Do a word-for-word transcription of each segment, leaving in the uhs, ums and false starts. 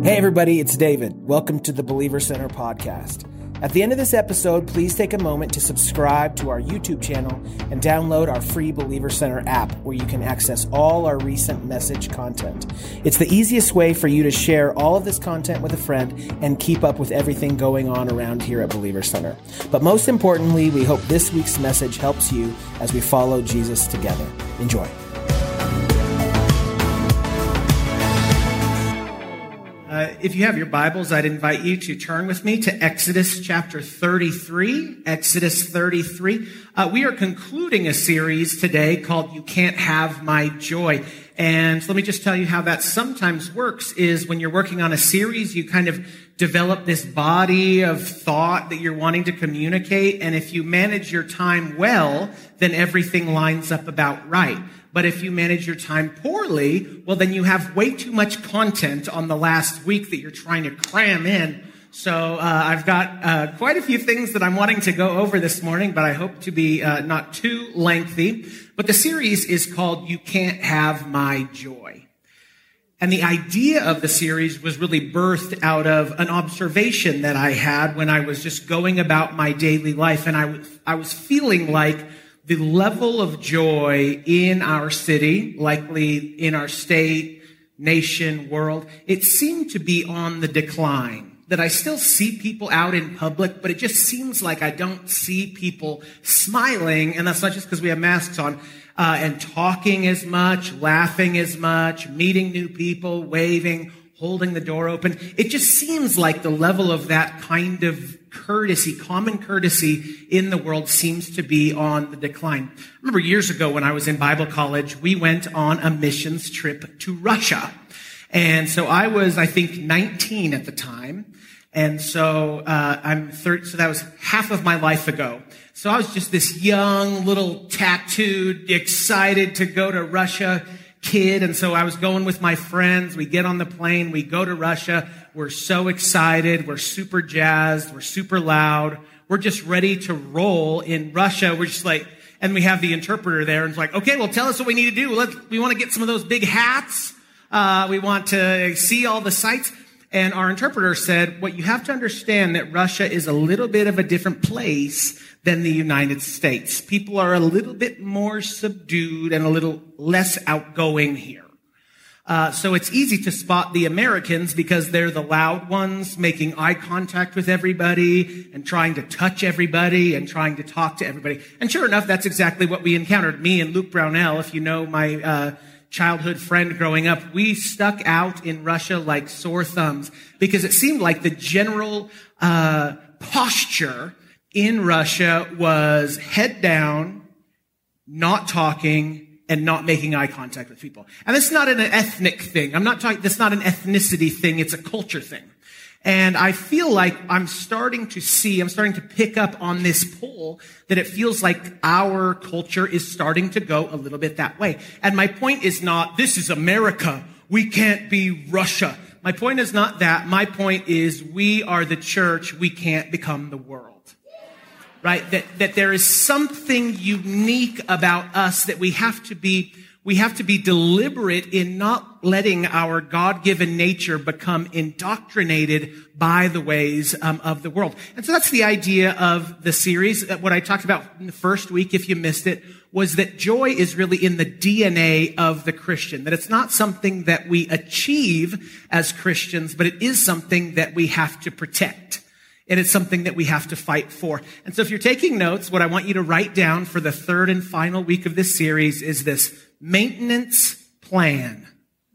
Hey everybody, it's David. Welcome to the Believer Center podcast. At the end of this episode, please take a moment to subscribe to our YouTube channel and download our free Believer Center app where you can access all our recent message content. It's the easiest way for you to share all of this content with a friend and keep up with everything going on around here at Believer Center. But most importantly, we hope this week's message helps you as we follow Jesus together. Enjoy. Uh, if you have your Bibles, I'd invite you to turn with me to Exodus chapter thirty-three. Exodus thirty-three. Uh, we are concluding a series today called You Can't Have My Joy. And let me just tell you how that sometimes works is when you're working on a series, you kind of develop this body of thought that you're wanting to communicate. And if you manage your time well, then everything lines up about right. But if you manage your time poorly, well, then you have way too much content on the last week that you're trying to cram in. So uh, I've got uh, quite a few things that I'm wanting to go over this morning, but I hope to be uh, not too lengthy. But the series is called You Can't Have My Joy. And the idea of the series was really birthed out of an observation that I had when I was just going about my daily life. And I was, I was feeling like the level of joy in our city, likely in our state, nation, world, it seemed to be on the decline. That I still see people out in public, but it just seems like I don't see people smiling. And that's not just because we have masks on, uh, and talking as much, laughing as much, meeting new people, waving, holding the door open. It just seems like the level of that kind of courtesy, common courtesy in the world seems to be on the decline. I remember years ago when I was in Bible college, we went on a missions trip to Russia. And so I was, I think, nineteen at the time. And so, uh, I'm thirty, so that was half of my life ago. So I was just this young, little tattooed, excited to go to Russia kid. And so I was going with my friends. We get on the plane. We go to Russia. We're so excited. We're super jazzed. We're super loud. We're just ready to roll in Russia. We're just like, and we have the interpreter there. And it's like, okay, well, tell us what we need to do. Let's, we want to get some of those big hats. Uh, we want to see all the sights. And our interpreter said, what you have to understand that Russia is a little bit of a different place than the United States. People are a little bit more subdued and a little less outgoing here. Uh, so it's easy to spot the Americans because they're the loud ones making eye contact with everybody and trying to touch everybody and trying to talk to everybody. And sure enough, that's exactly what we encountered. Me and Luke Brownell, if you know my uh childhood friend growing up, we stuck out in Russia like sore thumbs because it seemed like the general uh posture in Russia was head down, not talking, and not making eye contact with people. And it's not an ethnic thing. I'm not talking, that's not an ethnicity thing. It's a culture thing. And I feel like I'm starting to see, I'm starting to pick up on this pull that it feels like our culture is starting to go a little bit that way. And my point is not, this is America. We can't be Russia. My point is not that. My point is we are the church. We can't become the world. Right? That, that there is something unique about us that we have to be We have to be deliberate in not letting our God-given nature become indoctrinated by the ways um, of the world. And so that's the idea of the series. What I talked about in the first week, if you missed it, was that joy is really in the D N A of the Christian. That it's not something that we achieve as Christians, but it is something that we have to protect. And it's something that we have to fight for. And so if you're taking notes, what I want you to write down for the third and final week of this series is this: maintenance plan.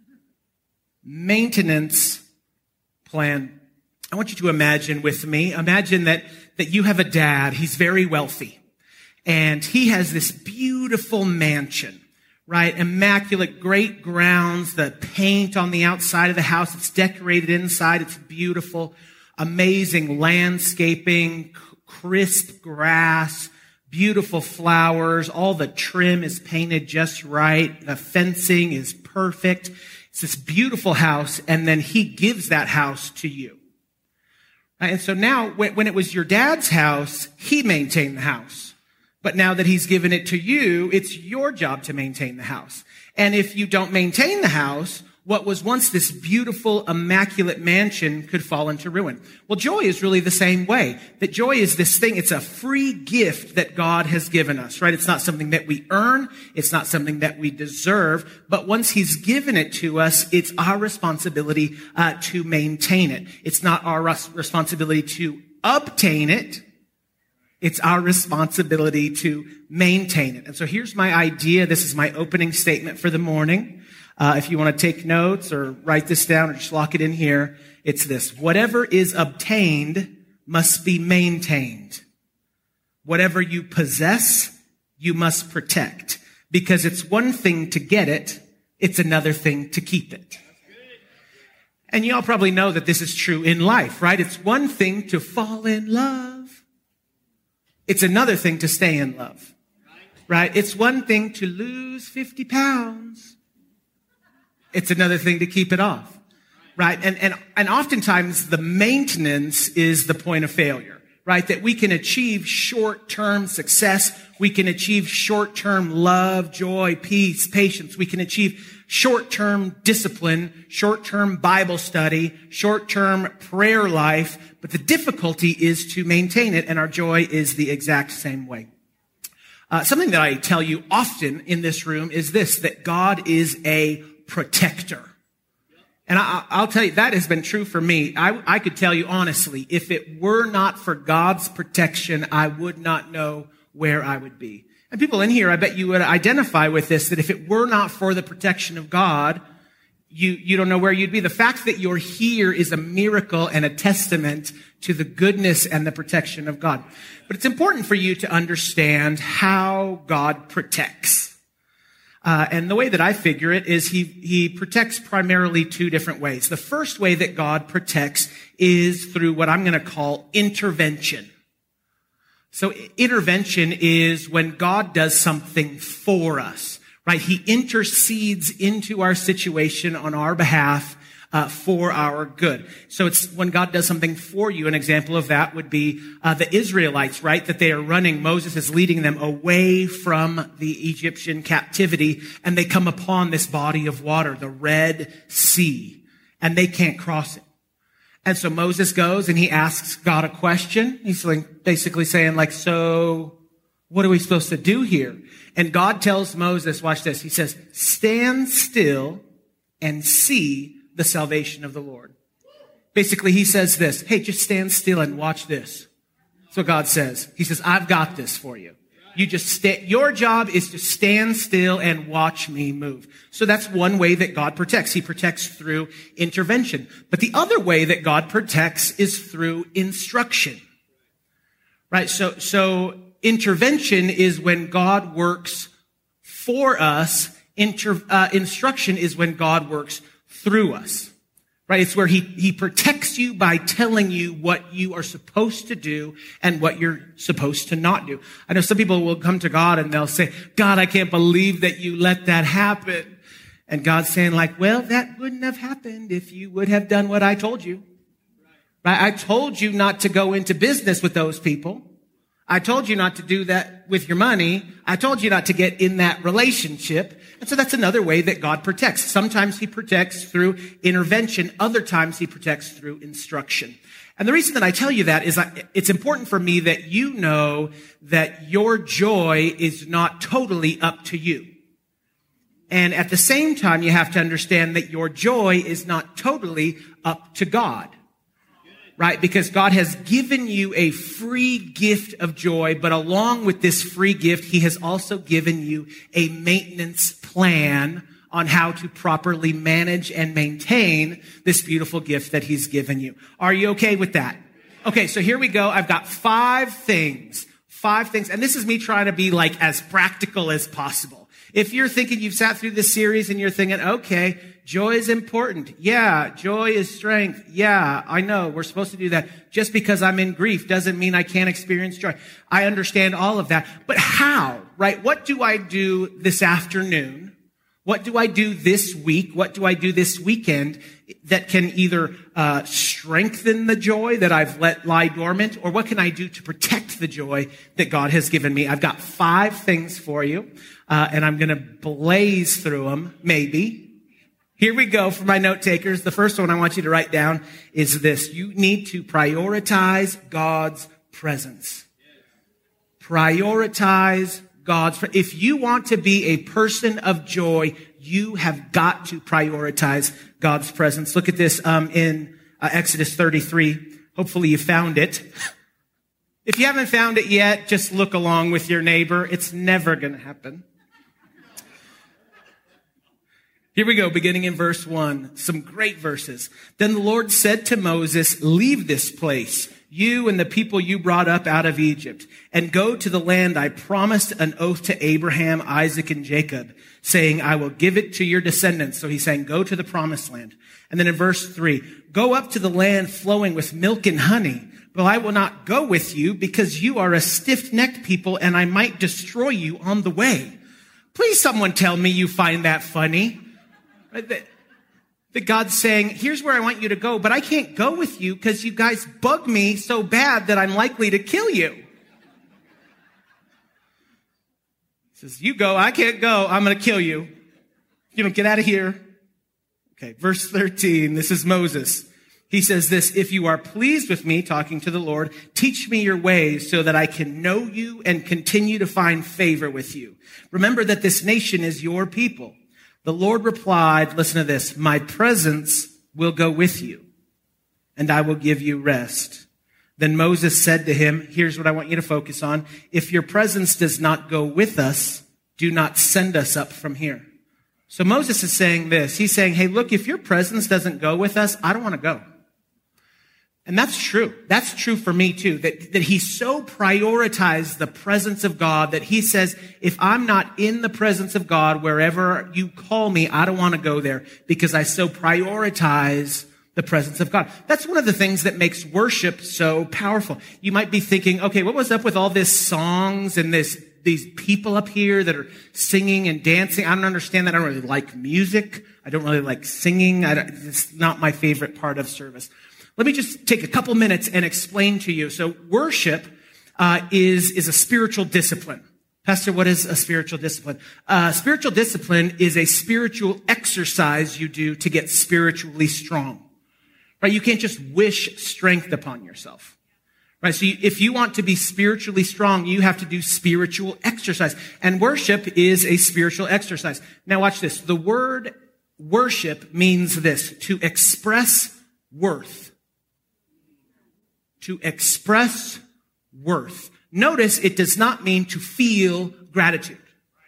Maintenance plan. I want you to imagine with me, imagine that, that you have a dad. He's very wealthy. And he has this beautiful mansion, right? Immaculate, great grounds, the paint on the outside of the house. It's decorated inside. It's beautiful. Amazing landscaping, crisp grass, beautiful flowers. All the trim is painted just right. The fencing is perfect. It's this beautiful house, and then he gives that house to you. And so now, when it was your dad's house, he maintained the house. But now that he's given it to you, it's your job to maintain the house. And if you don't maintain the house, what was once this beautiful, immaculate mansion could fall into ruin. Well, joy is really the same way. That joy is this thing, it's a free gift that God has given us, right? It's not something that we earn. It's not something that we deserve. But once he's given it to us, it's our responsibility uh, to maintain it. It's not our res- responsibility to obtain it. It's our responsibility to maintain it. And so here's my idea. This is my opening statement for the morning. Uh, if you want to take notes or write this down or just lock it in here, it's this. Whatever is obtained must be maintained. Whatever you possess, you must protect. Because it's one thing to get it, it's another thing to keep it. And you all probably know that this is true in life, right? It's one thing to fall in love. It's another thing to stay in love, right? It's one thing to lose fifty pounds. It's another thing to keep it off, right? And, and, and oftentimes the maintenance is the point of failure, right? That we can achieve short-term success. We can achieve short-term love, joy, peace, patience. We can achieve short-term discipline, short-term Bible study, short-term prayer life. But the difficulty is to maintain it, and our joy is the exact same way. Uh, something that I tell you often in this room is this, that God is a protector. And I, I'll tell you, that has been true for me. I, I could tell you honestly, if it were not for God's protection, I would not know where I would be. And people in here, I bet you would identify with this, that if it were not for the protection of God, you, you don't know where you'd be. The fact that you're here is a miracle and a testament to the goodness and the protection of God. But it's important for you to understand how God protects. Uh, and the way that I figure it is he, he protects primarily two different ways. The first way that God protects is through what I'm going to call intervention. So intervention is when God does something for us, right? He intercedes into our situation on our behalf Uh, for our good. So it's when God does something for you. An example of that would be uh, the Israelites, right? That they are running. Moses is leading them away from the Egyptian captivity, and they come upon this body of water, the Red Sea, and they can't cross it. And so Moses goes and he asks God a question. He's like basically saying like, so what are we supposed to do here? And God tells Moses, watch this. He says, stand still and see the salvation of the Lord. Basically, he says this, hey, just stand still and watch this. That's what God says. He says, I've got this for you. You just stay, your job is to stand still and watch me move. So that's one way that God protects. He protects through intervention. But the other way that God protects is through instruction. Right? So, so intervention is when God works for us. Inter, uh, instruction is when God works through us, right? It's where he, he protects you by telling you what you are supposed to do and what you're supposed to not do. I know some people will come to God and they'll say, God, I can't believe that you let that happen. And God's saying like, well, that wouldn't have happened if you would have done what I told you, right? I told you not to go into business with those people. I told you not to do that with your money. I told you not to get in that relationship. And so that's another way that God protects. Sometimes he protects through intervention. Other times he protects through instruction. And the reason that I tell you that is I, it's important for me that you know that your joy is not totally up to you. And at the same time, you have to understand that your joy is not totally up to God. Right? Because God has given you a free gift of joy, but along with this free gift, he has also given you a maintenance plan on how to properly manage and maintain this beautiful gift that he's given you. Are you okay with that? Okay, so here we go. I've got five things, five things, and this is me trying to be like as practical as possible. If you're thinking you've sat through this series and you're thinking, okay, joy is important. Yeah, joy is strength. Yeah, I know we're supposed to do that. Just because I'm in grief doesn't mean I can't experience joy. I understand all of that. But how, right? What do I do this afternoon? What do I do this week? What do I do this weekend that can either uh, strengthen the joy that I've let lie dormant, or what can I do to protect the joy that God has given me? I've got five things for you, uh, and I'm going to blaze through them, maybe. Here we go for my note takers. The first one I want you to write down is this. You need to prioritize God's presence. Prioritize God's presence. If you want to be a person of joy, you have got to prioritize God's presence. Look at this um, in uh, Exodus thirty-three. Hopefully you found it. If you haven't found it yet, just look along with your neighbor. It's never going to happen. Here we go, beginning in verse one. Some great verses. Then the Lord said to Moses, leave this place, you and the people you brought up out of Egypt, and go to the land I promised an oath to Abraham, Isaac, and Jacob, saying, I will give it to your descendants. So he's saying, go to the promised land. And then in verse three, go up to the land flowing with milk and honey. But I will not go with you because you are a stiff-necked people and I might destroy you on the way. Please someone tell me you find that funny. That, that God's saying, here's where I want you to go, but I can't go with you because you guys bug me so bad that I'm likely to kill you. He says, you go, I can't go, I'm going to kill you. You know, get out of here. Okay, verse thirteen, this is Moses. He says this, if you are pleased with me, talking to the Lord, teach me your ways so that I can know you and continue to find favor with you. Remember that this nation is your people. The Lord replied, listen to this, my presence will go with you and I will give you rest. Then Moses said to him, here's what I want you to focus on. If your presence does not go with us, do not send us up from here. So Moses is saying this. He's saying, hey, look, if your presence doesn't go with us, I don't want to go. And that's true. That's true for me too, that, that he so prioritized the presence of God that he says, if I'm not in the presence of God, wherever you call me, I don't want to go there because I so prioritize the presence of God. That's one of the things that makes worship so powerful. You might be thinking, okay, what was up with all this songs and this, these people up here that are singing and dancing? I don't understand that. I don't really like music. I don't really like singing. I don't, it's not my favorite part of service. Let me just take a couple minutes and explain to you. So worship uh, is, is a spiritual discipline. Pastor, what is a spiritual discipline? Uh, spiritual discipline is a spiritual exercise you do to get spiritually strong. Right? You can't just wish strength upon yourself. Right? So you, if you want to be spiritually strong, you have to do spiritual exercise. And worship is a spiritual exercise. Now watch this. The word worship means this, to express worth. To express worth. Notice it does not mean to feel gratitude.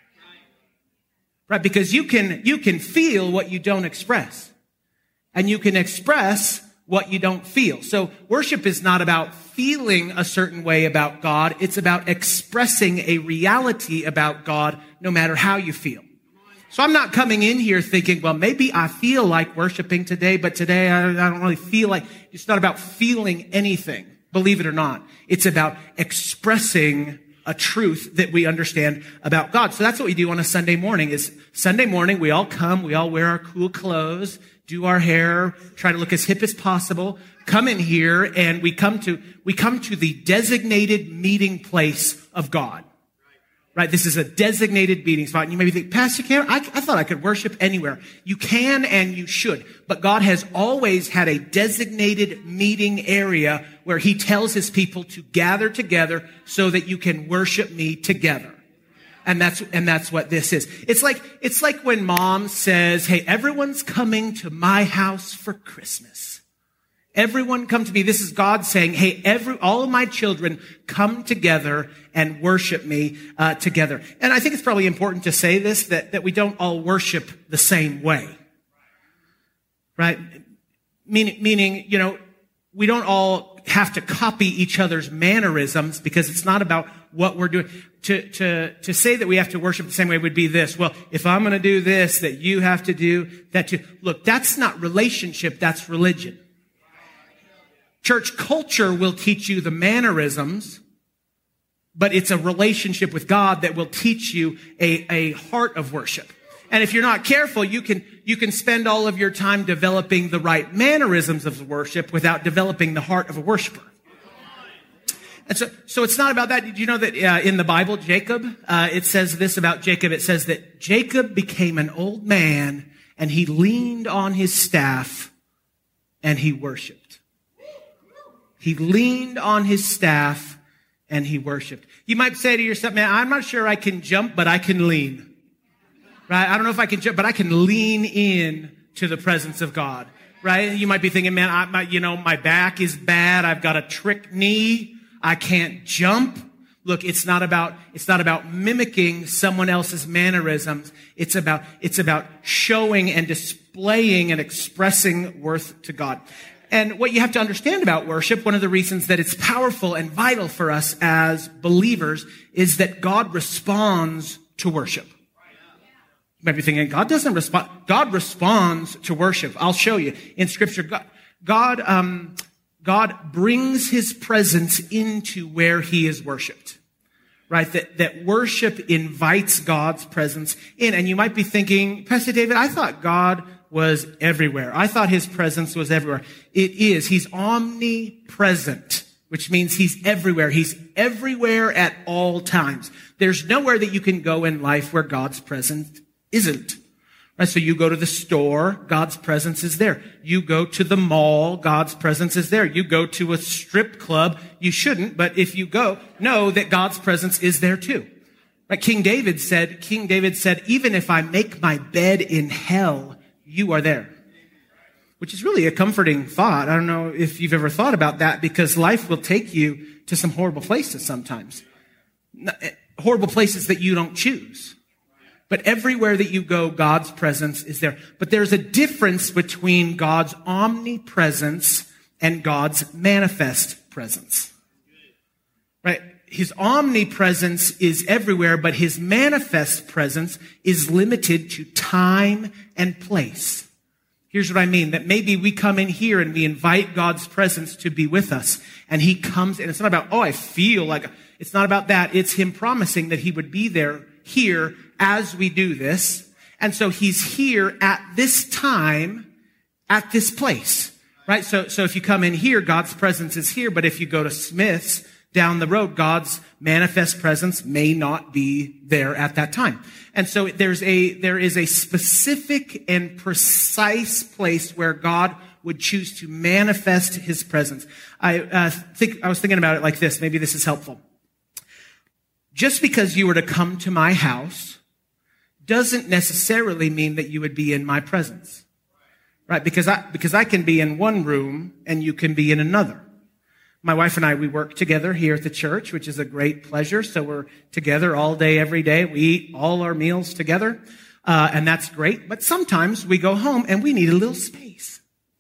Right? Because you can, you can feel what you don't express. And you can express what you don't feel. So worship is not about feeling a certain way about God. It's about expressing a reality about God no matter how you feel. So I'm not coming in here thinking, well, maybe I feel like worshiping today, but today I, I don't really feel like. It's not about feeling anything, believe it or not. It's about expressing a truth that we understand about God. So that's what we do on a Sunday morning is Sunday morning, we all come, we all wear our cool clothes, do our hair, try to look as hip as possible, come in here and we come to, we come to the designated meeting place of God. Right? This is a designated meeting spot. And you maybe think, Pastor Cameron, I, I thought I could worship anywhere. You can and you should. But God has always had a designated meeting area where he tells his people to gather together so that you can worship me together. And that's, and that's what this is. It's like, it's like when mom says, hey, everyone's coming to my house for Christmas. Everyone come to me. This is God saying, hey, every, all of my children come together and worship me, uh, together. And I think it's probably important to say this, that, that we don't all worship the same way. Right? Meaning, meaning, you know, we don't all have to copy each other's mannerisms because it's not about what we're doing. To, to, to say that we have to worship the same way would be this. Well, if I'm going to do this, that you have to do that too. Look, that's not relationship. That's religion. Church culture will teach you the mannerisms, but it's a relationship with God that will teach you a, a heart of worship. And if you're not careful, you can, you can spend all of your time developing the right mannerisms of worship without developing the heart of a worshiper. And so, so it's not about that. Did you know that uh, in the Bible, Jacob, uh, it says this about Jacob. It says that Jacob became an old man and he leaned on his staff and he worshiped. He leaned on his staff and he worshiped. You might say to yourself, man, I'm not sure I can jump, but I can lean. Right? I don't know if I can jump, but I can lean in to the presence of God. Right? You might be thinking, man, I, my, you know, my back is bad. I've got a trick knee. I can't jump. Look, it's not about, it's not about mimicking someone else's mannerisms. It's about, it's about showing and displaying and expressing worth to God. And what you have to understand about worship, one of the reasons that it's powerful and vital for us as believers is that God responds to worship. You might be thinking, God doesn't respond. God responds to worship. I'll show you. In Scripture, God, God, um, God brings his presence into where he is worshiped. Right? That, that worship invites God's presence in. And you might be thinking, Pastor David, I thought God was everywhere. I thought his presence was everywhere. It is. He's omnipresent, which means he's everywhere. He's everywhere at all times. There's nowhere that you can go in life where God's presence isn't. Right? So you go to the store, God's presence is there. You go to the mall, God's presence is there. You go to a strip club, you shouldn't, but if you go, know that God's presence is there too. Right? King David said, King David said, even if I make my bed in hell, you are there. Which is really a comforting thought. I don't know if you've ever thought about that, because life will take you to some horrible places sometimes. Horrible places that you don't choose. But everywhere that you go, God's presence is there. But there's a difference between God's omnipresence and God's manifest presence. Right? His omnipresence is everywhere, but his manifest presence is limited to time and place. Here's what I mean, that maybe we come in here and we invite God's presence to be with us, and he comes, and it's not about, oh, I feel like, it's not about that. It's him promising that he would be there here as we do this. And so he's here at this time, at this place, right? So, so if you come in here, God's presence is here. But if you go to Smith's down the road, God's manifest presence may not be there at that time. And so there's a, there is a specific and precise place where God would choose to manifest his presence. I uh, think, I was thinking about it like this. Maybe this is helpful. Just because you were to come to my house doesn't necessarily mean that you would be in my presence, right? Because I, because I can be in one room and you can be in another. My wife and I, we work together here at the church, which is a great pleasure. So we're together all day, every day. We eat all our meals together, uh, and that's great. But sometimes we go home and we need a little space.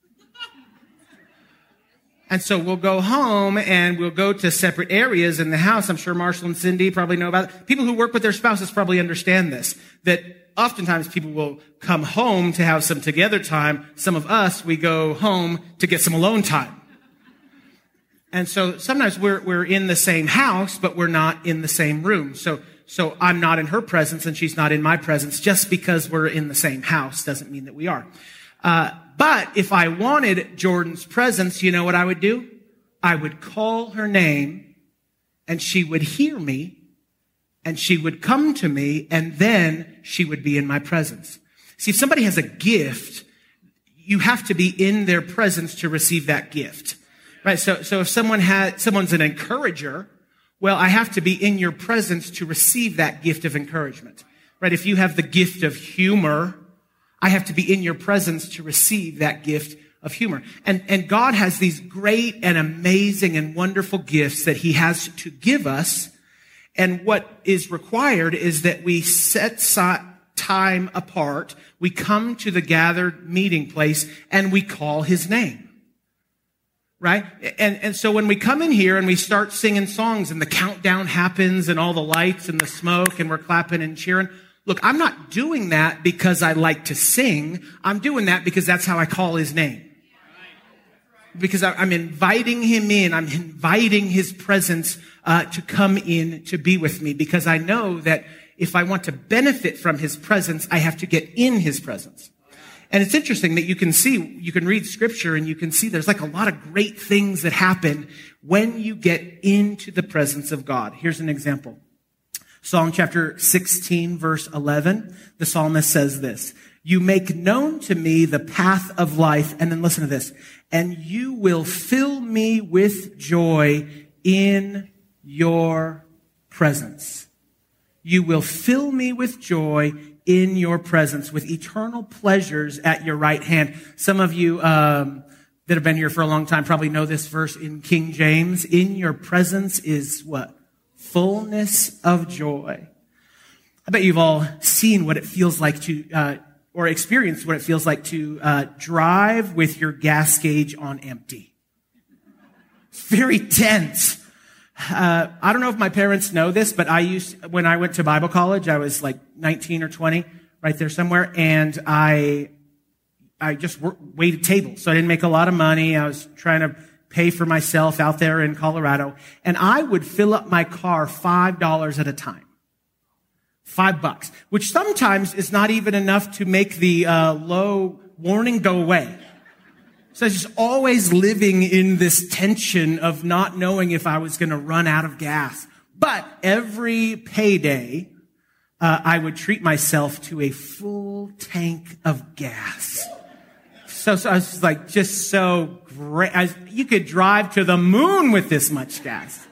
And so we'll go home and we'll go to separate areas in the house. I'm sure Marshall and Cindy probably know about it. People who work with their spouses probably understand this, that oftentimes people will come home to have some together time. Some of us, we go home to get some alone time. And so sometimes we're, we're in the same house, but we're not in the same room. So, so I'm not in her presence and she's not in my presence. Just because we're in the same house doesn't mean that we are. Uh, but if I wanted Jordan's presence, you know what I would do? I would call her name and she would hear me and she would come to me and then she would be in my presence. See, if somebody has a gift, you have to be in their presence to receive that gift. Right? So, so if someone has, someone's an encourager, well, I have to be in your presence to receive that gift of encouragement. Right? If you have the gift of humor, I have to be in your presence to receive that gift of humor. And, and God has these great and amazing and wonderful gifts that he has to give us. And what is required is that we set time apart. We come to the gathered meeting place and we call his name. Right? And, and so when we come in here and we start singing songs and the countdown happens and all the lights and the smoke and we're clapping and cheering, look, I'm not doing that because I like to sing. I'm doing that because that's how I call his name. Because I'm inviting him in. I'm inviting his presence uh, to come in to be with me. Because I know that if I want to benefit from his presence, I have to get in his presence. And it's interesting that you can see, you can read scripture and you can see there's like a lot of great things that happen when you get into the presence of God. Here's an example. Psalm chapter sixteen, verse eleven, the psalmist says this, You make known to me the path of life. And then listen to this. And you will fill me with joy in your presence. You will fill me with joy in your presence, with eternal pleasures at your right hand. Some of you um, that have been here for a long time probably know this verse in King James. In your presence is what? Fullness of joy. I bet you've all seen what it feels like to, uh, or experienced what it feels like to uh, drive with your gas gauge on empty. It's very tense. Uh, I don't know if my parents know this, but I used, when I went to Bible college, I was like nineteen or twenty, right there somewhere, and I, I just work, waited tables, so I didn't make a lot of money. I was trying to pay for myself out there in Colorado, and I would fill up my car five dollars at a time. Five bucks, which sometimes is not even enough to make the uh, low warning go away. So I was just always living in this tension of not knowing if I was going to run out of gas. But every payday, uh, I would treat myself to a full tank of gas. So, so I was like, just so great. I was, you could drive to the moon with this much gas.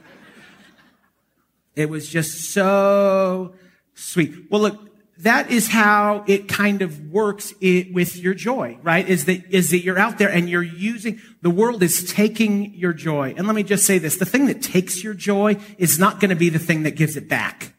It was just so sweet. Well, look, that is how it kind of works it, with your joy, right? Is that, is that you're out there and you're using, the world is taking your joy. And let me just say this, the thing that takes your joy is not going to be the thing that gives it back.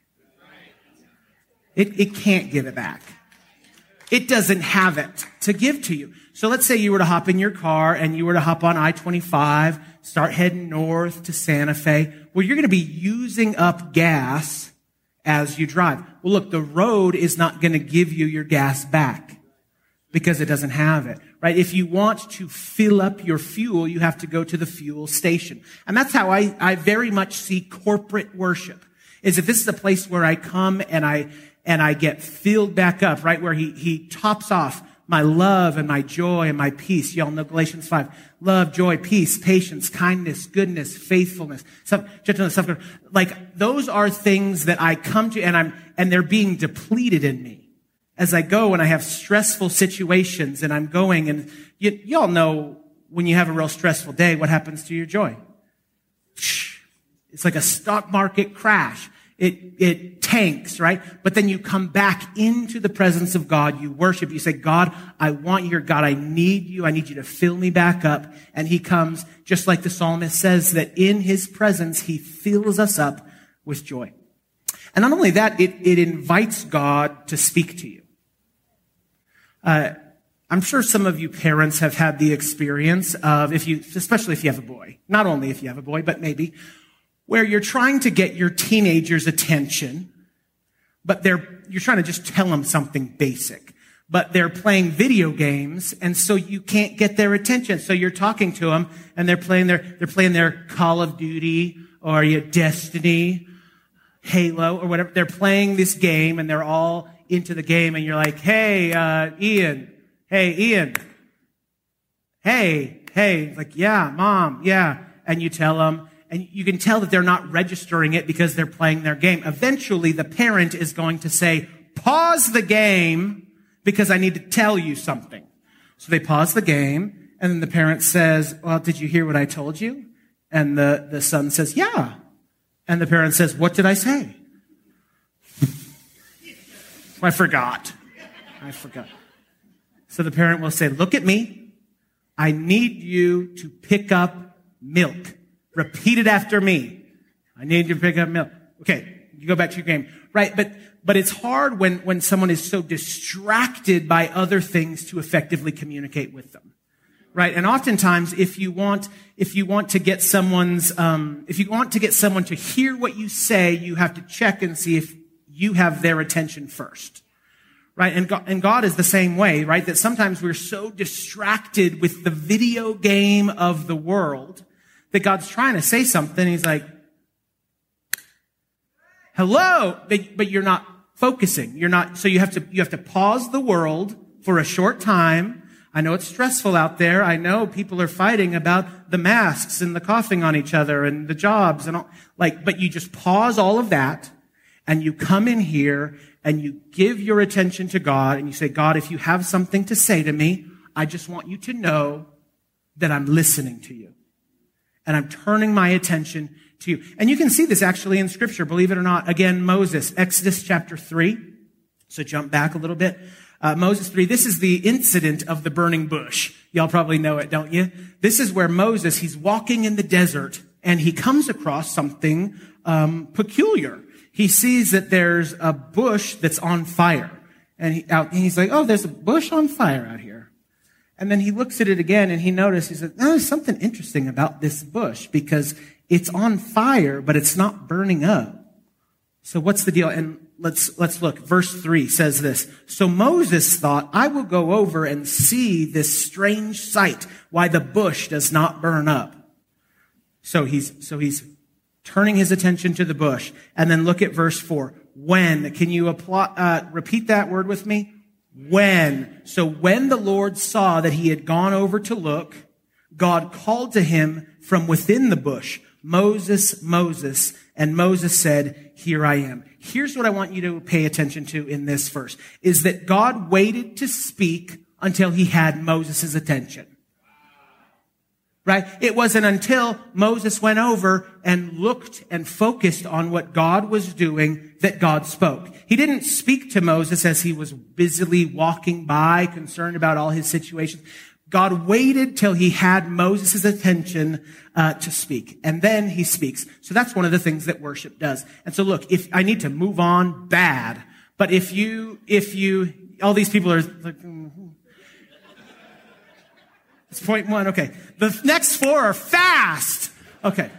It, it can't give it back. It doesn't have it to give to you. So let's say you were to hop in your car and you were to hop on I twenty-five, start heading north to Santa Fe. Well, you're going to be using up gas as you drive. Well, look, the road is not going to give you your gas back because it doesn't have it, right? If you want to fill up your fuel, you have to go to the fuel station. And that's how I, I very much see corporate worship, is that this is a place where I come and I, and I get filled back up, right? Where he, he tops off my love and my joy and my peace. Y'all know Galatians five. Love, joy, peace, patience, kindness, goodness, faithfulness, self, gentleness, self control. Like, those are things that I come to and I'm, and they're being depleted in me as I go and I have stressful situations and I'm going and you, y'all know when you have a real stressful day, what happens to your joy? It's like a stock market crash. It, it tanks, right? But then you come back into the presence of God. You worship. You say, God, I want you here. God, I need you. I need you to fill me back up. And he comes, just like the psalmist says, that in his presence, he fills us up with joy. And not only that, it, it invites God to speak to you. Uh, I'm sure some of you parents have had the experience of, if you, especially if you have a boy, not only if you have a boy, but maybe, where you're trying to get your teenager's attention, but they're, you're trying to just tell them something basic, but they're playing video games, and so you can't get their attention. So you're talking to them, and they're playing their, they're playing their Call of Duty, or your Destiny, Halo, or whatever. They're playing this game, and they're all into the game, and you're like, hey, uh, Ian, hey, Ian, hey, hey, like, yeah, Mom, yeah, and you tell them, and you can tell that they're not registering it because they're playing their game. Eventually, the parent is going to say, pause the game because I need to tell you something. So they pause the game, and then the parent says, well, did you hear what I told you? And the, the son says, yeah. And the parent says, what did I say? I forgot. I forgot. So the parent will say, look at me. I need you to pick up milk. Repeat it after me. I need you to pick up milk. Okay, you go back to your game. Right, but but it's hard when, when someone is so distracted by other things to effectively communicate with them. Right? And oftentimes if you want if you want to get someone's um if you want to get someone to hear what you say, you have to check and see if you have their attention first. Right? And God, and God is the same way, right? That sometimes we're so distracted with the video game of the world that God's trying to say something. He's like, hello, but, but you're not focusing. You're not, so you have to, you have to pause the world for a short time. I know it's stressful out there. I know people are fighting about the masks and the coughing on each other and the jobs and all, like, but you just pause all of that and you come in here and you give your attention to God and you say, God, if you have something to say to me, I just want you to know that I'm listening to you. And I'm turning my attention to you. And you can see this actually in Scripture, believe it or not. Again, Moses, Exodus chapter three. So jump back a little bit. Uh, Moses three, this is the incident of the burning bush. Y'all probably know it, don't you? This is where Moses, he's walking in the desert and he comes across something um, peculiar. He sees that there's a bush that's on fire. And, he, out, and he's like, oh, there's a bush on fire out here. And then he looks at it again and he notices, he said, oh, there's something interesting about this bush because it's on fire, but it's not burning up. So what's the deal? And let's, let's look. Verse three says this. So Moses thought, I will go over and see this strange sight, why the bush does not burn up. So he's, so he's turning his attention to the bush. And then look at verse four. When, can you apply, uh, repeat that word with me? When. So when the Lord saw that he had gone over to look, God called to him from within the bush, Moses, Moses, and Moses said, here I am. Here's what I want you to pay attention to in this verse, is that God waited to speak until he had Moses' attention. Right? It wasn't until Moses went over and looked and focused on what God was doing that God spoke. He didn't speak to Moses as he was busily walking by, concerned about all his situations. God waited till he had Moses' attention uh, to speak, and then he speaks. So that's one of the things that worship does. And so look, if I need to move on, bad. But if you, if you, all these people are like, mm-hmm. It's point one. Okay. The next four are fast. Okay.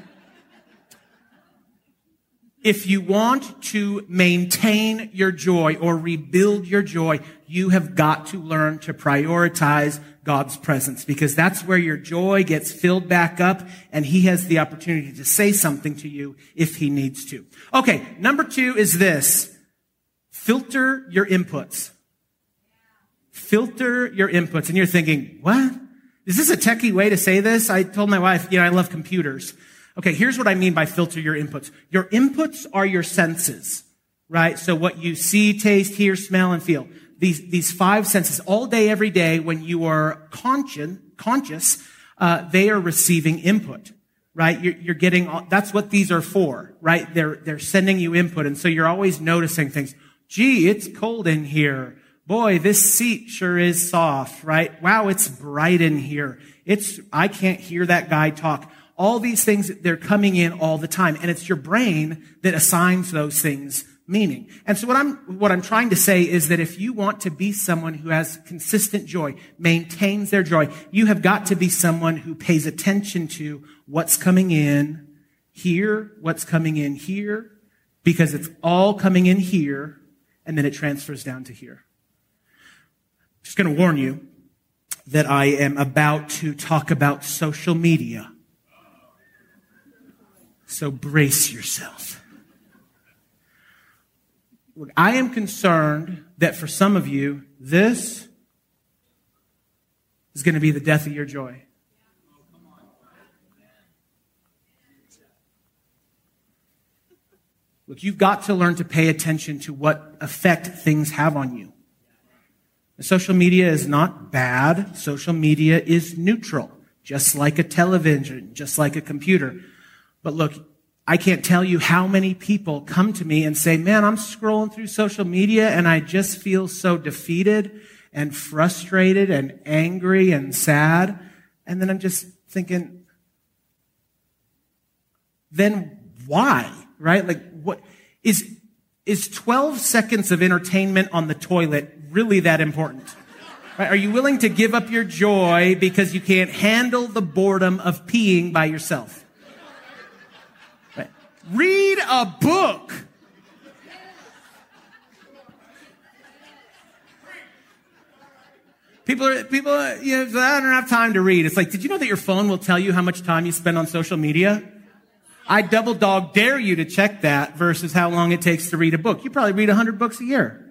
If you want to maintain your joy or rebuild your joy, you have got to learn to prioritize God's presence, because that's where your joy gets filled back up and he has the opportunity to say something to you if he needs to. Okay. Number two is this. Filter your inputs. Filter your inputs. And you're thinking, what? Is this a techie way to say this? I told my wife, you know, I love computers. Okay, here's what I mean by filter your inputs. Your inputs are your senses, right? So what you see, taste, hear, smell, and feel. These, these five senses all day, every day, when you are conscious, conscious, uh, they are receiving input, right? You're, you're getting, that's what these are for, right? They're, they're sending you input. And so you're always noticing things. Gee, it's cold in here. Boy, this seat sure is soft, right? Wow, it's bright in here. It's, I can't hear that guy talk. All these things, they're coming in all the time. And it's your brain that assigns those things meaning. And so what I'm, what I'm trying to say is that if you want to be someone who has consistent joy, maintains their joy, you have got to be someone who pays attention to what's coming in here, what's coming in here, because it's all coming in here, and then it transfers down to here. Just going to warn you that I am about to talk about social media. So brace yourself. Look, I am concerned that for some of you, this is going to be the death of your joy. Look, you've got to learn to pay attention to what effect things have on you. Social media is not bad. Social media is neutral, just like a television, just like a computer. But look, I can't tell you how many people come to me and say, man, I'm scrolling through social media and I just feel so defeated and frustrated and angry and sad. And then I'm just thinking, then why? Right? Like, what is, is twelve seconds of entertainment on the toilet really that important? Right? Are you willing to give up your joy because you can't handle the boredom of peeing by yourself? Right? Read a book. People are, people, are, you know, I don't have time to read. It's like, did you know that your phone will tell you how much time you spend on social media? I double dog dare you to check that versus how long it takes to read a book. You probably read a hundred books a year.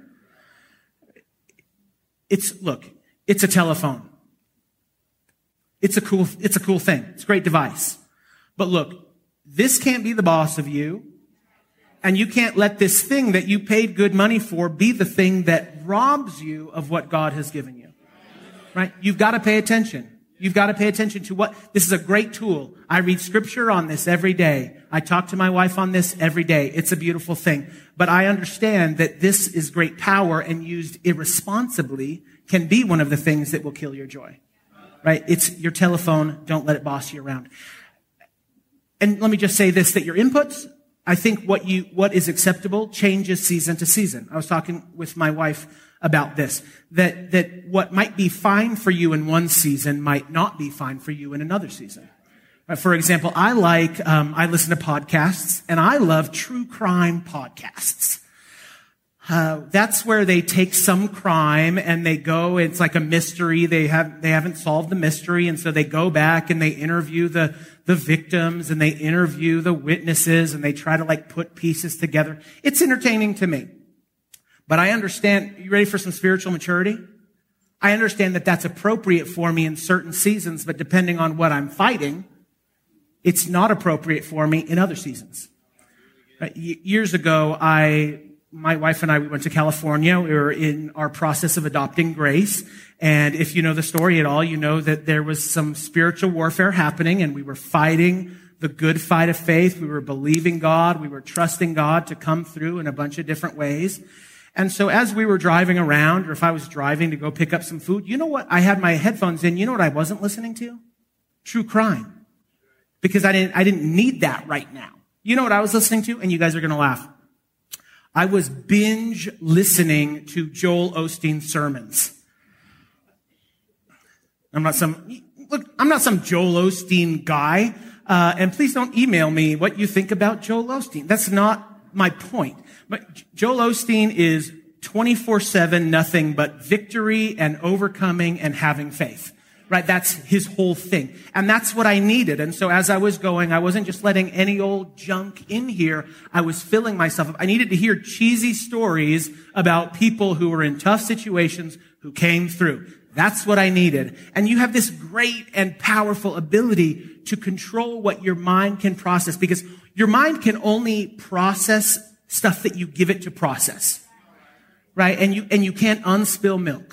It's, look, it's a telephone. It's a cool, it's a cool thing. It's a great device. But look, this can't be the boss of you. And you can't let this thing that you paid good money for be the thing that robs you of what God has given you. Right? You've got to pay attention. You've got to pay attention to what, this is a great tool. I read scripture on this every day. I talk to my wife on this every day. It's a beautiful thing. But I understand that this is great power, and used irresponsibly can be one of the things that will kill your joy. Right? It's your telephone. Don't let it boss you around. And let me just say this, that your inputs, I think what you, what is acceptable changes season to season. I was talking with my wife about this, that, that what might be fine for you in one season might not be fine for you in another season. Uh, for example, I like, um, I listen to podcasts, and I love true crime podcasts. Uh, that's where they take some crime and they go, it's like a mystery. They have, they haven't solved the mystery. And so they go back and they interview the, the victims, and they interview the witnesses, and they try to like put pieces together. It's entertaining to me. But I understand, you ready for some spiritual maturity? I understand that that's appropriate for me in certain seasons, but depending on what I'm fighting, it's not appropriate for me in other seasons. Uh, years ago, I, my wife and I, we went to California. We were in our process of adopting Grace. And if you know the story at all, you know that there was some spiritual warfare happening, and we were fighting the good fight of faith. We were believing God. We were trusting God to come through in a bunch of different ways. And so as we were driving around, or if I was driving to go pick up some food, you know what? I had my headphones in. You know what I wasn't listening to? True crime. Because I didn't, I didn't need that right now. You know what I was listening to? And you guys are going to laugh. I was binge listening to Joel Osteen sermons. I'm not some, look, I'm not some Joel Osteen guy. Uh, and please don't email me what you think about Joel Osteen. That's not my point. But Joel Osteen is twenty-four seven nothing but victory and overcoming and having faith. Right? That's his whole thing. And that's what I needed. And so as I was going, I wasn't just letting any old junk in here. I was filling myself up. I needed to hear cheesy stories about people who were in tough situations who came through. That's what I needed. And you have this great and powerful ability to control what your mind can process, because your mind can only process stuff that you give it to process. Right? And you, and you can't unspill milk.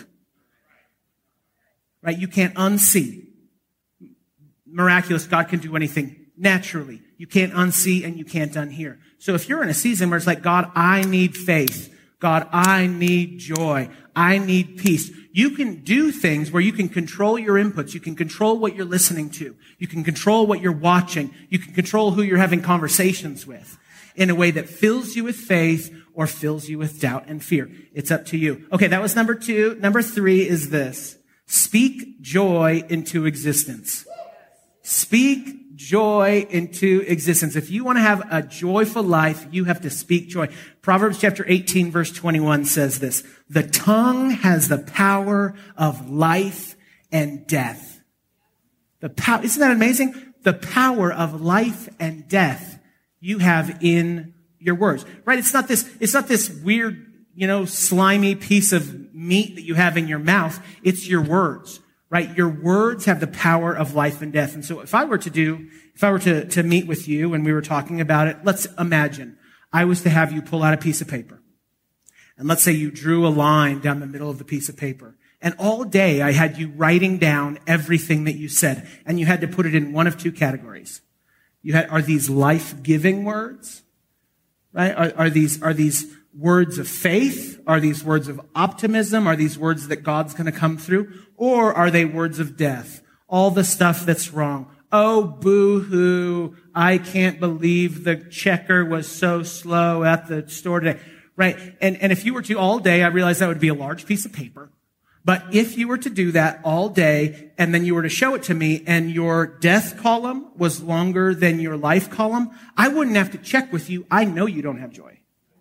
Right? You can't unsee. Miraculous, God can do anything naturally. You can't unsee and you can't unhear. So if you're in a season where it's like, God, I need faith. God, I need joy. I need peace. You can do things where you can control your inputs. You can control what you're listening to. You can control what you're watching. You can control who you're having conversations with in a way that fills you with faith or fills you with doubt and fear. It's up to you. Okay, that was number two. Number three is this. Speak joy into existence. Speak joy into existence. If you want to have a joyful life, you have to speak joy. Proverbs chapter eighteen, verse twenty-one says this: the tongue has the power of life and death. The power, isn't that amazing? The power of life and death you have in your words, right? It's not this, it's not this weird, you know, slimy piece of meat that you have in your mouth. It's your words, right? Your words have the power of life and death. And so if I were to do, if I were to, to meet with you and we were talking about it, let's imagine I was to have you pull out a piece of paper. And let's say you drew a line down the middle of the piece of paper. And all day I had you writing down everything that you said. And you had to put it in one of two categories. You had, are these life-giving words? Right? Are, are these, are these words of faith? Are these words of optimism? Are these words that God's going to come through? Or are they words of death? All the stuff that's wrong. Oh, boo-hoo. I can't believe the checker was so slow at the store today. Right? And, and if you were to all day, I realize that would be a large piece of paper. But if you were to do that all day and then you were to show it to me and your death column was longer than your life column, I wouldn't have to check with you. I know you don't have joy.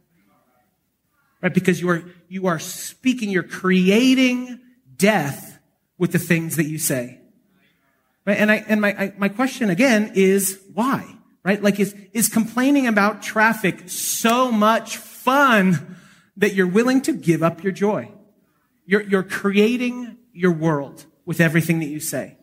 Right? Because you are, you are speaking, you're creating death with the things that you say. Right? And I, and my, I, my question again is why? Right? Like is, is complaining about traffic so much fun that you're willing to give up your joy? You're, you're creating your world with everything that you say.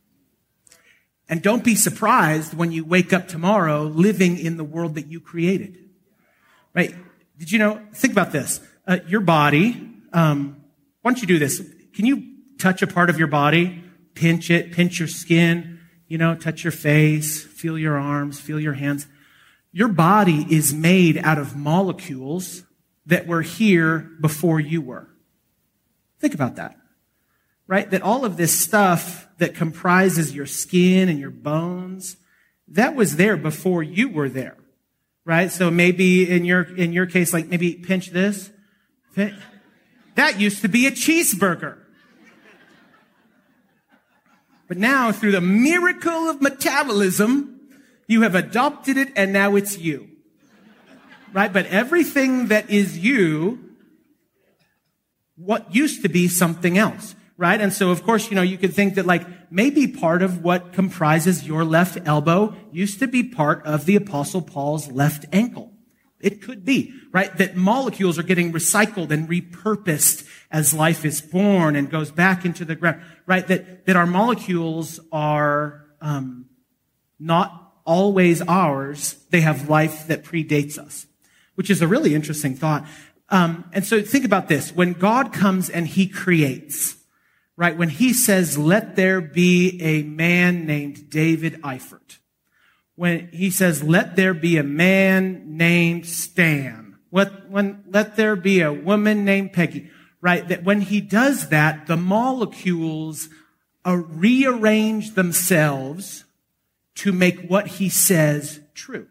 And don't be surprised when you wake up tomorrow living in the world that you created. right? Did you know, think about this. Uh, your body, um, why don't you do this? Can you touch a part of your body? Pinch it, pinch your skin, you know, touch your face, feel your arms, feel your hands. Your body is made out of molecules that were here before you were. Think about that, right? That all of this stuff that comprises your skin and your bones, that was there before you were there, right? So maybe in your, in your case, like maybe pinch this. That used to be a cheeseburger. But now through the miracle of metabolism, you have adopted it and now it's you, right? But everything that is you, what used to be something else, right? And so, of course, you know, you could think that like maybe part of what comprises your left elbow used to be part of the Apostle Paul's left ankle. It could be, right? That molecules are getting recycled and repurposed as life is born and goes back into the ground, right? That, that our molecules are, um, not always ours. They have life that predates us, which is a really interesting thought. Um, and so think about this. When God comes and he creates, right? When he says, let there be a man named David Eifert. When he says, let there be a man named Stan. What, when, let there be a woman named Peggy, right? That when he does that, the molecules uh, rearrange themselves to make what he says true.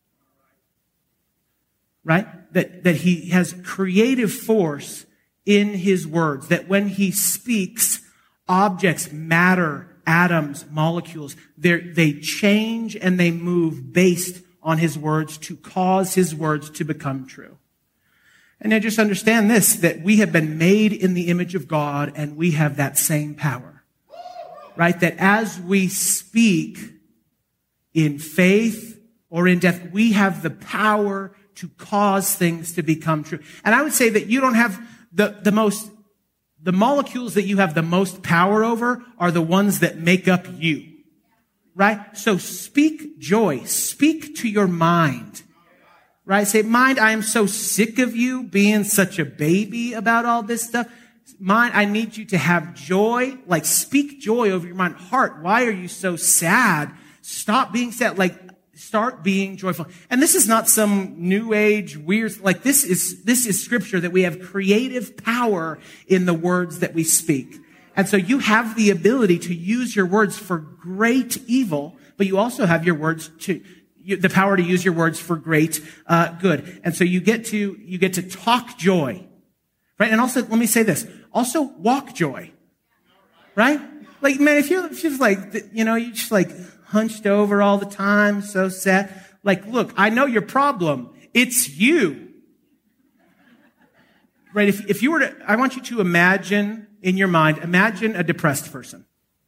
Right? That, that he has creative force in his words. That when he speaks, objects, matter, atoms, molecules, they change and they move based on his words to cause his words to become true. And I just understand this, that we have been made in the image of God and we have that same power. Right? That as we speak in faith or in death, we have the power to cause things to become true. And I would say that you don't have the, the most, the molecules that you have the most power over are the ones that make up you. Right? So speak joy. Speak to your mind. Right? Say, mind, I am so sick of you being such a baby about all this stuff. Mind, I need you to have joy. Like, speak joy over your mind. Heart, why are you so sad? Stop being sad. Like, start being joyful. And this is not some new age weird, like this is, this is scripture that we have creative power in the words that we speak. And so you have the ability to use your words for great evil, but you also have your words to, you, the power to use your words for great, uh, good. And so you get to, you get to talk joy. Right? And also, let me say this, also walk joy. Right? Like, man, if you're just like, you know, you just like, hunched over all the time, so sad. Like, look, I know your problem. It's you. Right? If, if you were to, I want you to imagine in your mind, imagine a depressed person.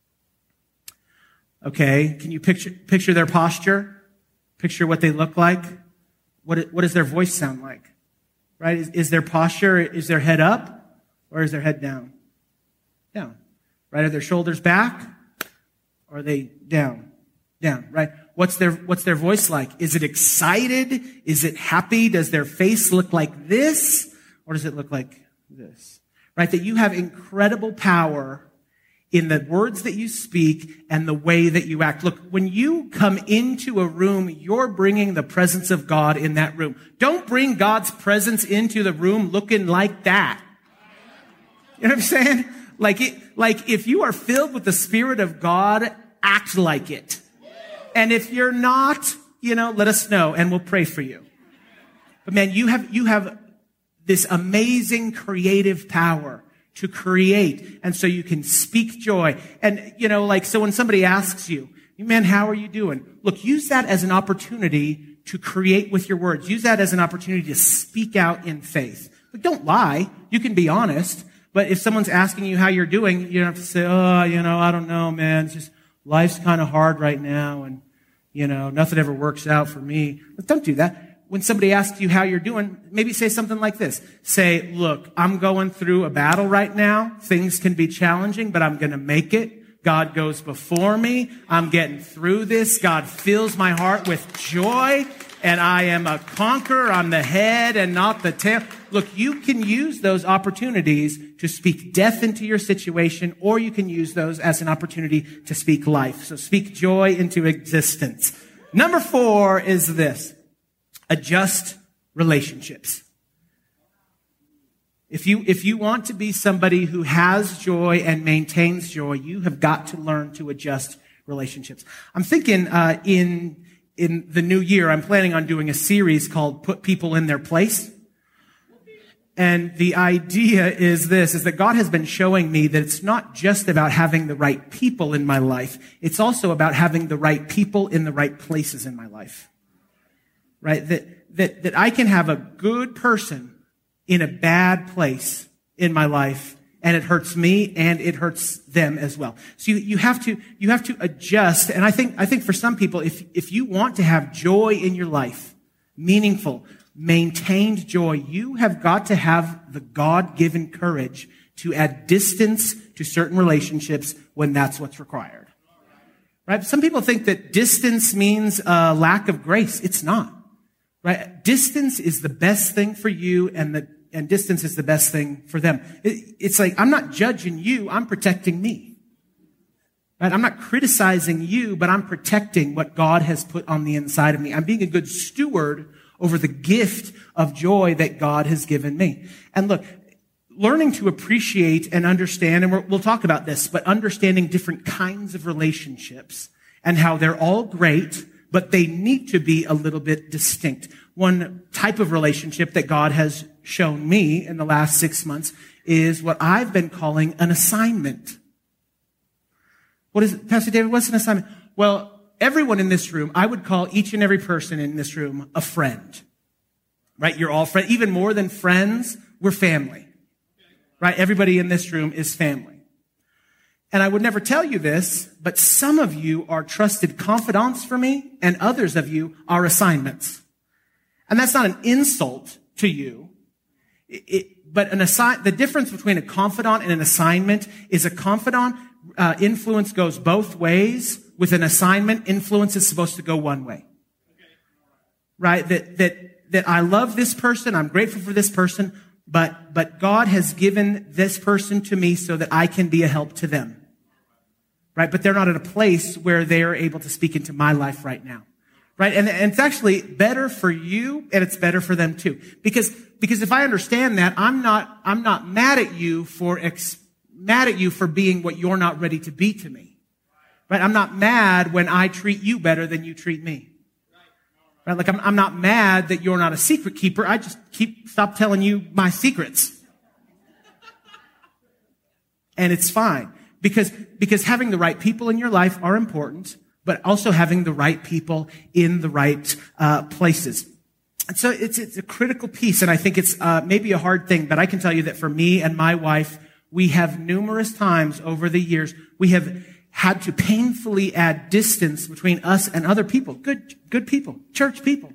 Okay. Can you picture, picture their posture? Picture what they look like? What, what does their voice sound like? Right? Is, is their posture, is their head up or is their head down? Down. Right? Are their shoulders back or are they down? Down, right? What's their, what's their voice like? Is it excited? Is it happy? Does their face look like this? Or does it look like this? Right? That you have incredible power in the words that you speak and the way that you act. Look, when you come into a room, you're bringing the presence of God in that room. Don't bring God's presence into the room looking like that. You know what I'm saying? Like it, like if you are filled with the Spirit of God, act like it. And if you're not, you know, let us know and we'll pray for you. But man, you have, you have this amazing creative power to create. And so you can speak joy. And, you know, like, so when somebody asks you, man, how are you doing? Look, use that as an opportunity to create with your words. Use that as an opportunity to speak out in faith. But don't lie. You can be honest. But if someone's asking you how you're doing, you don't have to say, oh, you know, I don't know, man. It's just, life's kind of hard right now. And, you know, nothing ever works out for me. But don't do that. When somebody asks you how you're doing, maybe say something like this. Say, look, I'm going through a battle right now. Things can be challenging, but I'm going to make it. God goes before me. I'm getting through this. God fills my heart with joy. and I am a conqueror. I'm the head and not the tail. Look, you can use those opportunities to speak death into your situation, or you can use those as an opportunity to speak life. So speak joy into existence. Number four is this: adjust relationships. If you, if you want to be somebody who has joy and maintains joy, you have got to learn to adjust relationships. I'm thinking, uh, in, in the new year, I'm planning on doing a series called Put People in Their Place. And the idea is this, is that God has been showing me that it's not just about having the right people in my life. It's also about having the right people in the right places in my life. Right? That, that, that I can have a good person in a bad place in my life, and it hurts me and it hurts them as well. So you, you have to, you have to adjust. And I think, I think for some people, if, if you want to have joy in your life, meaningful, maintained joy, you have got to have the God-given courage to add distance to certain relationships when that's what's required. Right? Some people think that distance means a lack of grace. It's not. Right? Distance is the best thing for you, and the and distance is the best thing for them. It, it's like, I'm not judging you, I'm protecting me. Right? I'm not criticizing you, but I'm protecting what God has put on the inside of me. I'm being a good steward over the gift of joy that God has given me. And look, learning to appreciate and understand, and we're, we'll talk about this, but understanding different kinds of relationships and how they're all great, but they need to be a little bit distinct. One type of relationship that God has shown me in the last six months is what I've been calling an assignment. What is it, Pastor David? What's an assignment? Well, everyone in this room, I would call each and every person in this room a friend. Right? You're all friends. Even more than friends, we're family. Right? Everybody in this room is family. And I would never tell you this, but some of you are trusted confidants for me, and others of you are assignments. And that's not an insult to you. It, it, but an assign, the difference between a confidant and an assignment is a confidant uh, influence goes both ways. With an assignment, influence is supposed to go one way. Right? That, that, that I love this person, I'm grateful for this person, but, but God has given this person to me so that I can be a help to them. Right? But they're not at a place where they're able to speak into my life right now. Right? And, and it's actually better for you, and it's better for them too. Because, because if I understand that, I'm not, I'm not mad at you for, ex, mad at you for being what you're not ready to be to me. Right? I'm not mad when I treat you better than you treat me. Right? Like I'm, I'm not mad that you're not a secret keeper. I just keep, stop telling you my secrets. And it's fine. Because, because having the right people in your life are important, but also having the right people in the right, uh, places. And so it's, it's a critical piece. And I think it's, uh, maybe a hard thing, but I can tell you that for me and my wife, we have numerous times over the years, we have had to painfully add distance between us and other people, good, good people, church people.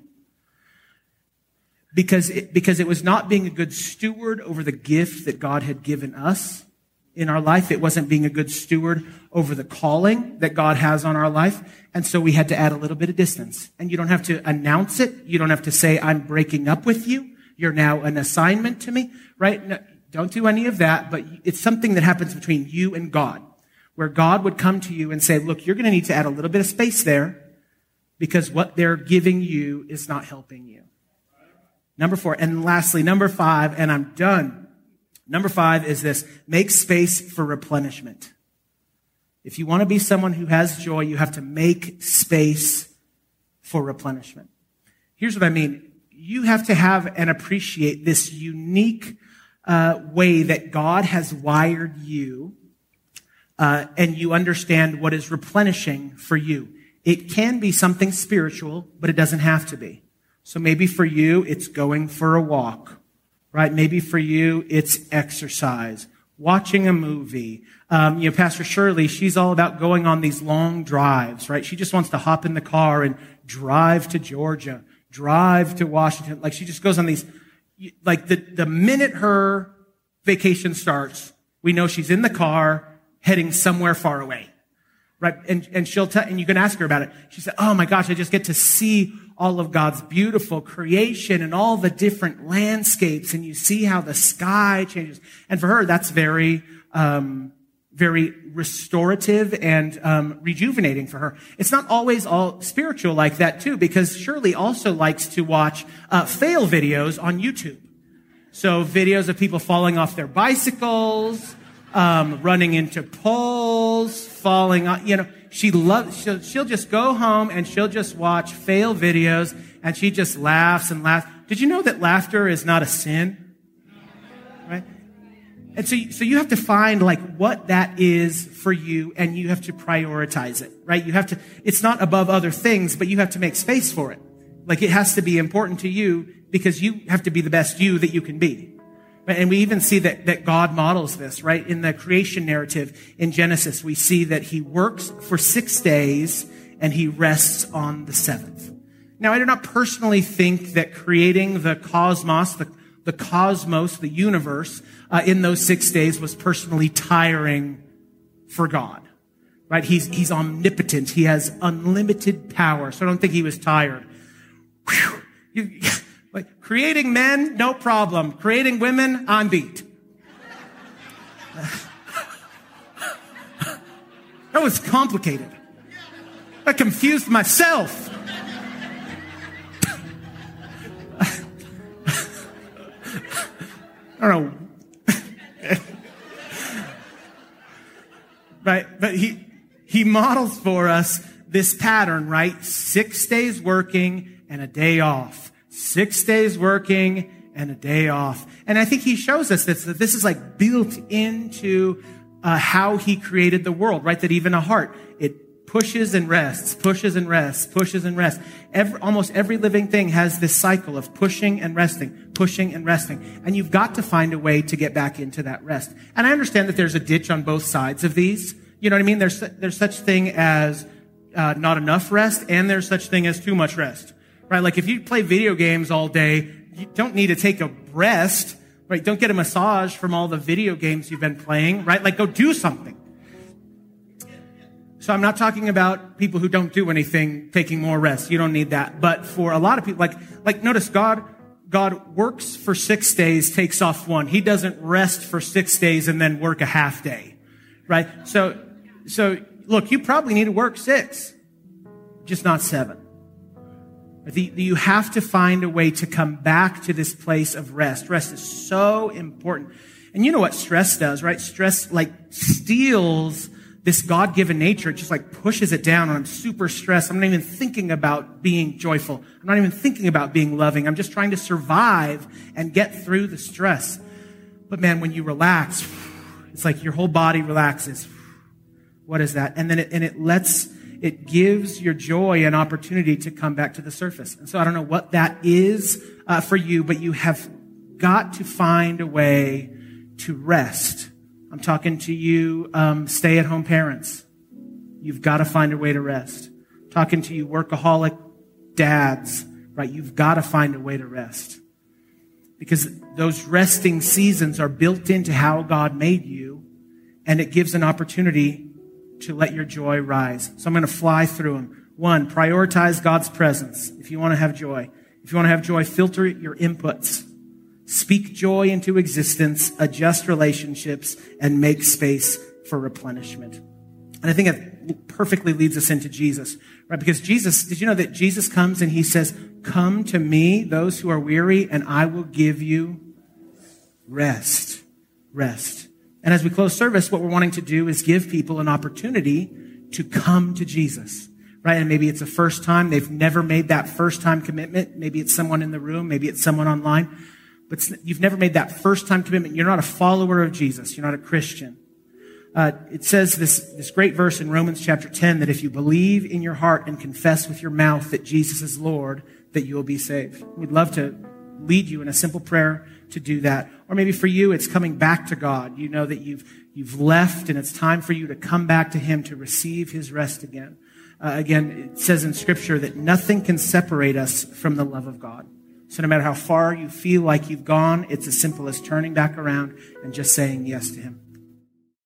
Because it, because it was not being a good steward over the gift that God had given us in our life. It wasn't being a good steward over the calling that God has on our life. And so we had to add a little bit of distance. And you don't have to announce it. You don't have to say, I'm breaking up with you. You're now an assignment to me, right? No, don't do any of that. But it's something that happens between you and God, where God would come to you and say, look, you're going to need to add a little bit of space there because what they're giving you is not helping you. Number four. And lastly, number five, and I'm done. Number five is this: make space for replenishment. If you want to be someone who has joy, you have to make space for replenishment. Here's what I mean. You have to have and appreciate this unique uh, way that God has wired you, uh, and you understand what is replenishing for you. It can be something spiritual, but it doesn't have to be. So maybe for you, it's going for a walk. Right? Maybe for you, it's exercise, watching a movie. Um, you know, Pastor Shirley, she's all about going on these long drives, right? She just wants to hop in the car and drive to Georgia, drive to Washington. Like she just goes on these, like the, the minute her vacation starts, we know she's in the car heading somewhere far away, right? And, and she'll tell, and you can ask her about it. She said, oh my gosh, I just get to see all of God's beautiful creation and all the different landscapes, and you see how the sky changes. And for her, that's very, um, very restorative and um, rejuvenating for her. It's not always all spiritual like that too, because Shirley also likes to watch uh, fail videos on YouTube. So videos of people falling off their bicycles, um, running into poles, falling on, you know, she loves, she'll, she'll just go home and she'll just watch fail videos, and she just laughs and laughs. Did you know that laughter is not a sin? Right? And so, so you have to find like what that is for you, and you have to prioritize it, right? You have to, it's not above other things, but you have to make space for it. Like it has to be important to you because you have to be the best you that you can be. Right? And we even see that, that God models this, right? In the creation narrative in Genesis, we see that he works for six days and he rests on the seventh. Now, I do not personally think that creating the cosmos, the, the cosmos, the universe, uh, in those six days was personally tiring for God, right? He's, he's omnipotent. He has unlimited power. So I don't think he was tired. Whew. You, like creating men, no problem. Creating women, I'm beat. That was complicated. I confused myself. I don't know. Right? But he, he models for us this pattern, right? Six days working and a day off. Six days working and a day off. And I think he shows us this, that this is like built into uh, how he created the world, right? That even a heart, it pushes and rests, pushes and rests, pushes and rests. Every, almost every living thing has this cycle of pushing and resting, pushing and resting. And you've got to find a way to get back into that rest. And I understand that there's a ditch on both sides of these. You know what I mean? There's, there's such thing as uh, not enough rest, and there's such thing as too much rest. Right? Like if you play video games all day, you don't need to take a rest, right? Don't get a massage from all the video games you've been playing, right? Like go do something. So I'm not talking about people who don't do anything taking more rest. You don't need that. But for a lot of people, like, like notice God, God works for six days, takes off one. He doesn't rest for six days and then work a half day, right? So, so look, you probably need to work six, just not seven. The, the, you have to find a way to come back to this place of rest. Rest is so important. And you know what stress does, right? Stress like steals this God-given nature. It just like pushes it down, and I'm super stressed. I'm not even thinking about being joyful. I'm not even thinking about being loving. I'm just trying to survive and get through the stress. But man, when you relax, it's like your whole body relaxes. What is that? And then it, and it lets, it gives your joy an opportunity to come back to the surface. And so I don't know what that is uh, for you, but you have got to find a way to rest. I'm talking to you, um, stay-at-home parents. You've got to find a way to rest. I'm talking to you, workaholic dads, right? You've got to find a way to rest. Because those resting seasons are built into how God made you, and it gives an opportunity to let your joy rise. So I'm going to fly through them. One, prioritize God's presence if you want to have joy. If you want to have joy, filter your inputs. Speak joy into existence, adjust relationships, and make space for replenishment. And I think it perfectly leads us into Jesus, right? Because Jesus, did you know that Jesus comes and he says, come to me, those who are weary, and I will give you rest. Rest. And as we close service, what we're wanting to do is give people an opportunity to come to Jesus, right? And maybe it's a first time. They've never made that first time commitment. Maybe it's someone in the room. Maybe it's someone online. But you've never made that first time commitment. You're not a follower of Jesus. You're not a Christian. Uh, it says this, this great verse in Romans chapter ten that if you believe in your heart and confess with your mouth that Jesus is Lord, that you will be saved. We'd love to lead you in a simple prayer to do that. Or maybe for you, it's coming back to God. You know that you've, you've left and it's time for you to come back to him to receive his rest again. Uh, again, it says in scripture that nothing can separate us from the love of God. So no matter how far you feel like you've gone, it's as simple as turning back around and just saying yes to him.